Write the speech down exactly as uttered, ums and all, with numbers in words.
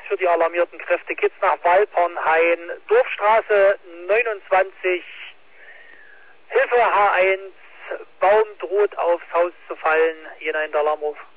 für die alarmierten Kräfte geht's nach Walpernhain, Dorfstraße neunundzwanzig, Hilfe H eins, Baum droht aufs Haus zu fallen, hinein der Alarmruf.